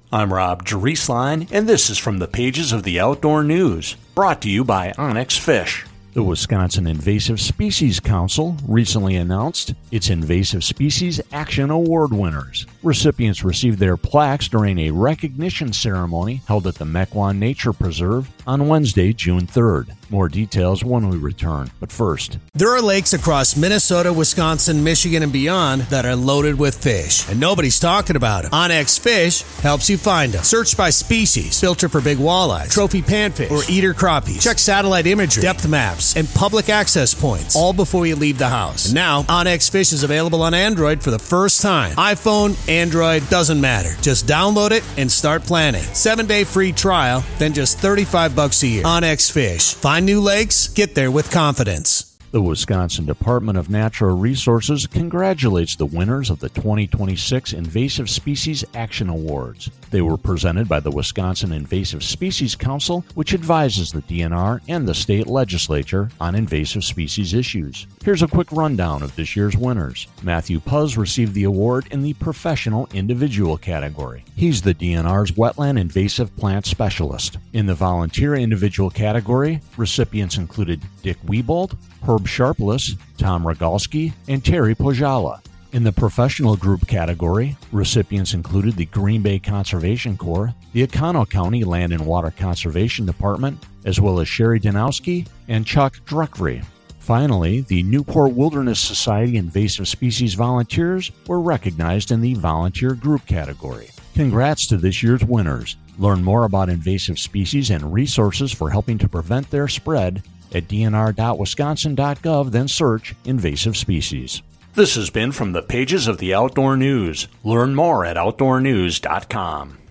I'm Rob Drieslein, and this is from the pages of the Outdoor News, brought to you by Onyx Fish. The Wisconsin Invasive Species Council recently announced its Invasive Species Action Award winners. Recipients received their plaques during a recognition ceremony held at the Mequon Nature Preserve on Wednesday, June 3rd. More details when we return, but first. There are lakes across Minnesota, Wisconsin, Michigan, and beyond that are loaded with fish, and nobody's talking about them. Onyx Fish helps you find them. Search by species, filter for big walleyes, trophy panfish, or eater crappies. Check satellite imagery, depth maps, and public access points, all before you leave the house. And now, Onyx Fish is available on Android for the first time. iPhone, Android, doesn't matter. Just download it and start planning. 7-day free trial, then just $35 a year. Onyx Fish. Find new lakes, get there with confidence. The Wisconsin Department of Natural Resources congratulates the winners of the 2026 Invasive Species Action Awards. They were presented by the Wisconsin Invasive Species Council, which advises the DNR and the state legislature on invasive species issues. Here's a quick rundown of this year's winners. Matthew Puz received the award in the Professional Individual category. He's the DNR's Wetland Invasive Plant Specialist. In the Volunteer Individual category, recipients included Dick Wiebold, Herb Sharpless, Tom Rogalski, and Terry Pojala. In the Professional Group category, recipients included the Green Bay Conservation Corps, the Oconto County Land and Water Conservation Department, as well as Sherry Danowski and Chuck Druckry. Finally, the Newport Wilderness Society Invasive Species volunteers were recognized in the Volunteer Group category. Congrats to this year's winners. Learn more about invasive species and resources for helping to prevent their spread at dnr.wisconsin.gov, then search invasive species. This has been from the pages of the Outdoor News. Learn more at outdoornews.com.